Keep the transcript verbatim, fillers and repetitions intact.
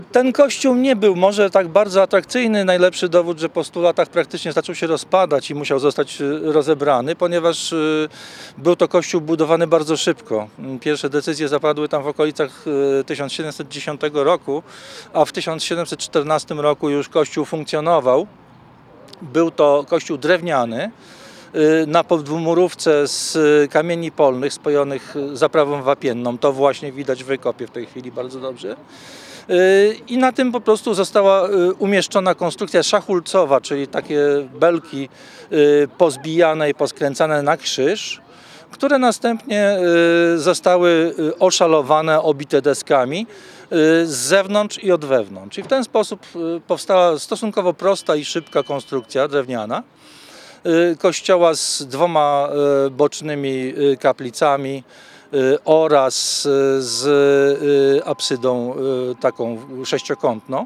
Ten kościół nie był może tak bardzo atrakcyjny. Najlepszy dowód, że po stu latach praktycznie zaczął się rozpadać i musiał zostać rozebrany, ponieważ był to kościół budowany bardzo szybko. Pierwsze decyzje zapadły tam w okolicach tysiąc siedemset dziesiątego roku, a w tysiąc siedemset czternastym roku już kościół funkcjonował. Był to kościół drewniany, na podwórówce z kamieni polnych spojonych zaprawą wapienną. To właśnie widać w wykopie w tej chwili bardzo dobrze. I na tym po prostu została umieszczona konstrukcja szachulcowa, czyli takie belki pozbijane i poskręcane na krzyż, które następnie zostały oszalowane, obite deskami z zewnątrz i od wewnątrz. I w ten sposób powstała stosunkowo prosta i szybka konstrukcja drewniana kościoła z dwoma bocznymi kaplicami oraz z absydą taką sześciokątną.